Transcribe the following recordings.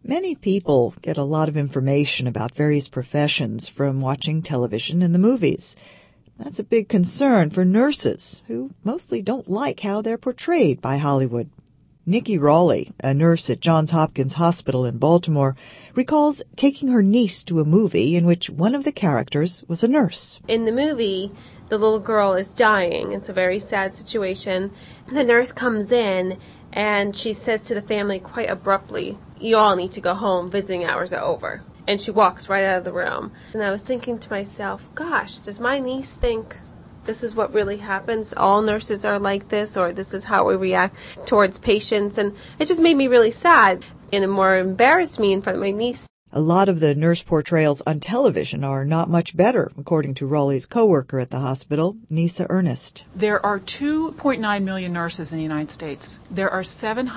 Many people get a lot of information about various professions from watching television and the movies. That's a big concern for nurses, who mostly don't like how they're portrayed by Hollywood. Nikki Raleigh, a nurse at Johns Hopkins Hospital in Baltimore, recalls taking her niece to a movie in which one of the characters was a nurse. In the movie, the little girl is dying. It's a very sad situation. The nurse comes in and she says to the family quite abruptly, "You all need to go home. Visiting hours are over." And she walks right out of the room. And I was thinking to myself, gosh, does my niece think this is what really happens? All nurses are like this, or this is how we react towards patients? And it just made me really sad, and it more embarrassed me in front of my niece. A lot of the nurse portrayals on television are not much better, according to Raleigh's coworker at the hospital, Nisa Ernest. There are 2.9 million nurses in the United States. There are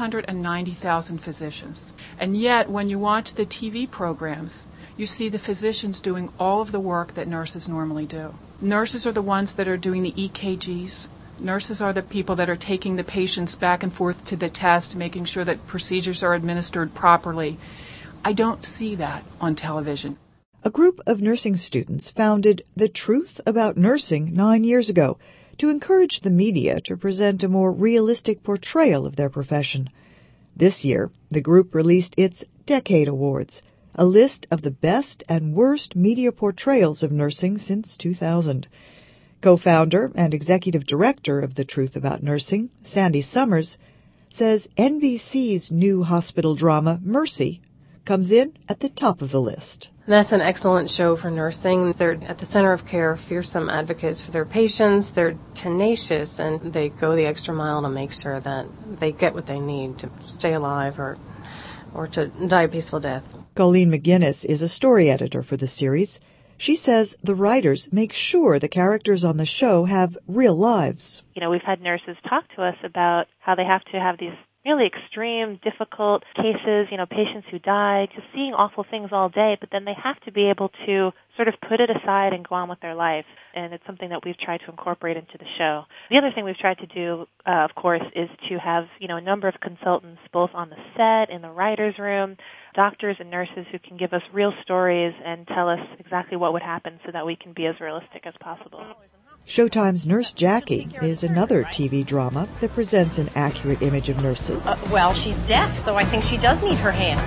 790,000 physicians. And yet, when you watch the TV programs, you see the physicians doing all of the work that nurses normally do. Nurses are the ones that are doing the EKGs. Nurses are the people that are taking the patients back and forth to the test, making sure that procedures are administered properly. I don't see that on television. A group of nursing students founded The Truth About Nursing 9 years ago to encourage the media to present a more realistic portrayal of their profession. This year, the group released its Decade Awards, a list of the best and worst media portrayals of nursing since 2000. Co-founder and executive director of The Truth About Nursing, Sandy Summers, says NBC's new hospital drama, Mercy, comes in at the top of the list. That's an excellent show for nursing. They're at the center of care, fearsome advocates for their patients. They're tenacious, and they go the extra mile to make sure that they get what they need to stay alive or to die a peaceful death. Colleen McGinnis is a story editor for the series. She says the writers make sure the characters on the show have real lives. We've had nurses talk to us about how they have to have these really extreme, difficult cases, patients who die, just seeing awful things all day, but then they have to be able to sort of put it aside and go on with their life. And it's something that we've tried to incorporate into the show. The other thing we've tried to do, of course, is to have, a number of consultants both on the set, in the writer's room, doctors and nurses who can give us real stories and tell us exactly what would happen so that we can be as realistic as possible. Showtime's Nurse Jackie is another TV drama that presents an accurate image of nurses. Well, she's deaf, so I think she does need her hand.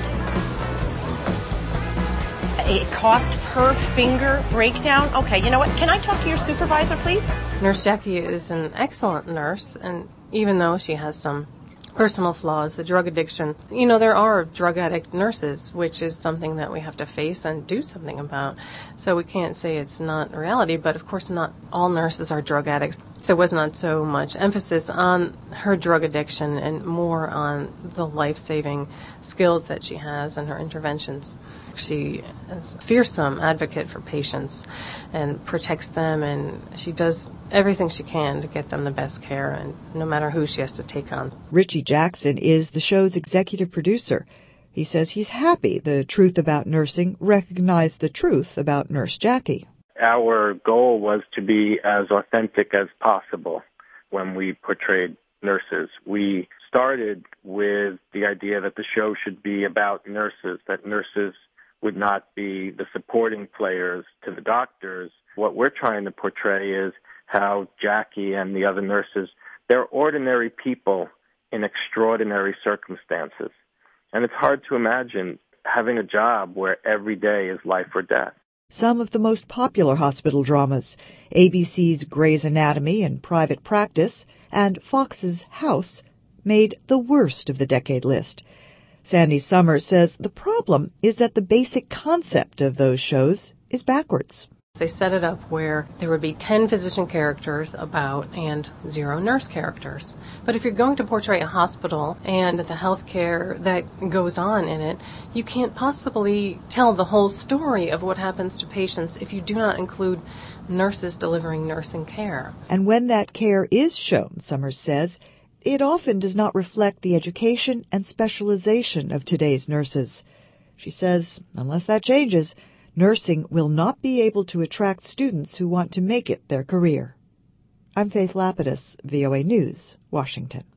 A cost per finger breakdown? Okay, you know what? Can I talk to your supervisor, please? Nurse Jackie is an excellent nurse, and even though she has some personal flaws, the drug addiction, there are drug addict nurses, which is something that we have to face and do something about. So we can't say it's not reality, but of course not all nurses are drug addicts. There was not so much emphasis on her drug addiction and more on the life-saving skills that she has and her interventions. She is a fearsome advocate for patients and protects them, and she does everything she can to get them the best care, and no matter who she has to take on. Richie Jackson is the show's executive producer. He says he's happy The Truth About Nursing recognized the truth about Nurse Jackie. Our goal was to be as authentic as possible when we portrayed nurses. We started with the idea that the show should be about nurses, that nurses would not be the supporting players to the doctors. What we're trying to portray is how Jackie and the other nurses, they're ordinary people in extraordinary circumstances. And it's hard to imagine having a job where every day is life or death. Some of the most popular hospital dramas, ABC's Grey's Anatomy and Private Practice, and Fox's House, made the worst of the decade list. Sandy Summers says the problem is that the basic concept of those shows is backwards. They set it up where there would be 10 physician characters about and 0 nurse characters. But if you're going to portray a hospital and the health care that goes on in it, you can't possibly tell the whole story of what happens to patients if you do not include nurses delivering nursing care. And when that care is shown, Summers says, it often does not reflect the education and specialization of today's nurses. She says, unless that changes, nursing will not be able to attract students who want to make it their career. I'm Faith Lapidus, VOA News, Washington.